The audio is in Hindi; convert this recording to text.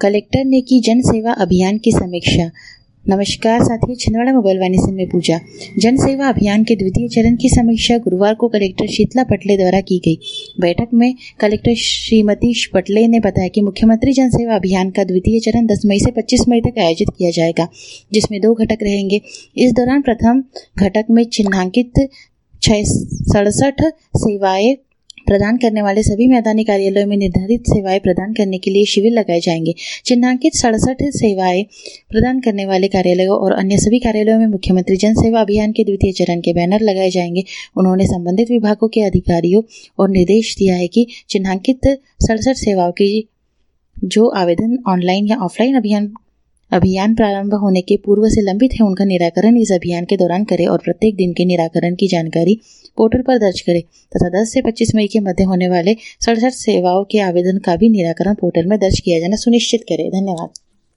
कलेक्टर ने की जन सेवा अभियान की समीक्षा। नमस्कार साथियों, छिंदवाड़ा मोबाइल वाणी से मैं पूजा। जन सेवा अभियान के द्वितीय चरण की समीक्षा गुरुवार को कलेक्टर शीतला पटले द्वारा की गई। बैठक में कलेक्टर श्रीमती पटले ने बताया कि मुख्यमंत्री जन सेवा अभियान का द्वितीय चरण 10 मई से 25 मई तक आयोजित किया जाएगा, जिसमें 2 घटक रहेंगे। इस दौरान प्रथम घटक में चिन्हांकित 67 सेवाएं प्रदान करने वाले सभी मैदानी कार्यालयों में निर्धारित सेवाएं प्रदान करने के लिए शिविर लगाए जाएंगे। चिन्हांकित 67 सेवाएं प्रदान करने वाले कार्यालयों और अन्य सभी कार्यालयों में मुख्यमंत्री जन सेवा अभियान के द्वितीय चरण के बैनर लगाए जाएंगे। उन्होंने संबंधित विभागों के अधिकारियों और निर्देश दिया है कि चिन्हांकित 67 सेवाओं की जो आवेदन ऑनलाइन या ऑफलाइन अभियान प्रारंभ होने के पूर्व से लंबित है, उनका निराकरण इस अभियान के दौरान करें और प्रत्येक दिन के निराकरण की जानकारी पोर्टल पर दर्ज करें तथा 10 से 25 मई के मध्य होने वाले 67 सेवाओं के आवेदन का भी निराकरण पोर्टल में दर्ज किया जाना सुनिश्चित करें। धन्यवाद।